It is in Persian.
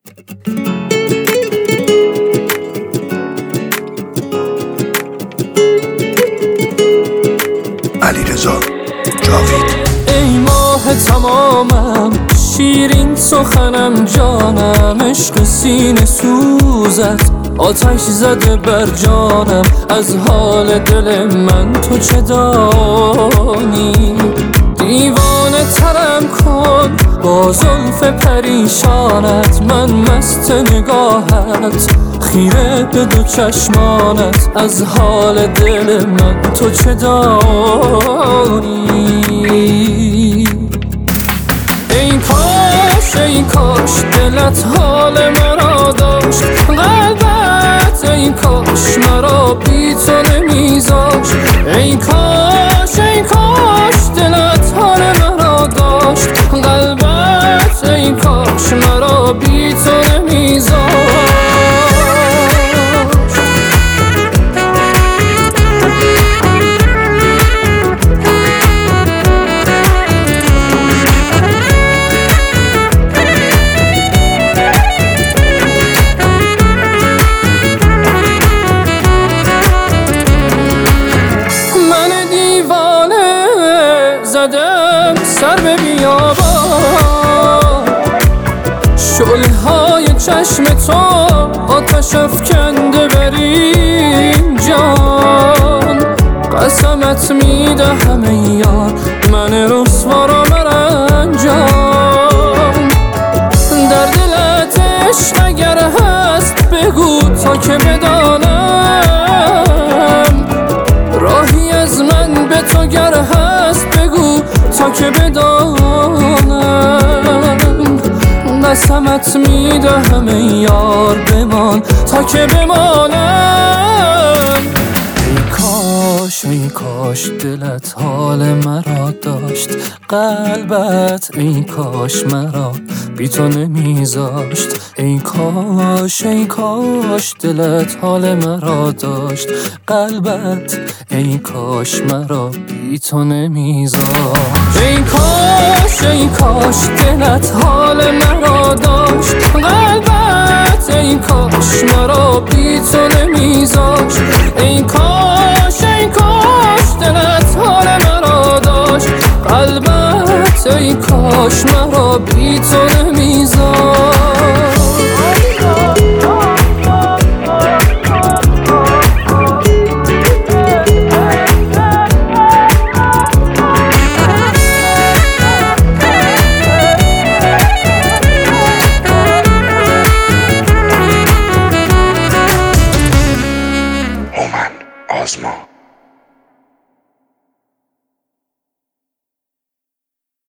علیرضا جاوید. ای ماه تمامم، شیرین سخنم، جانم، عشق سینه سوزت آتش زده بر جانم. از حال دل من تو چه دانی؟ دیوانه ترم کن با زلف پریشانت، من مست نگاهت، خیره به دو چشمانت. از حال دل من تو چه دانی؟ ای کاش دلت حال مرا داشت، قلبت ای کاش مرا بی تو نمیذاشت. ای کاش دلت حال مرا داشت، قلبت ای کاش مرا بی تو نمیذاشت. زدم سر به بیابان، شعله های چشم تو آتش افکنده بر این جان. قسمت میدهم ای یار، من رسوا را مرنجان. در دلت عشق اگر هست بگو تا که بدانم، راهی از من به تو گر هست بگو تا که بدانم. قسمت میدهم ای یار بمان تا که بمانم. ای کاش دلت حال مرا داشت، قلبت ای کاش مرا بی تو نمیذاشت. ای کاش دلت حال مرا داشت، قلبت ای کاش مرا بی تو نمیذاشت. ای کاش دلت حال مرا داشت، قلبت ای کاش مرا بی تو نمیذاشت. ای کاش دلت حال مرا داشت، قلبت ای کاش مرا بی تو نمیذاشت. آزما.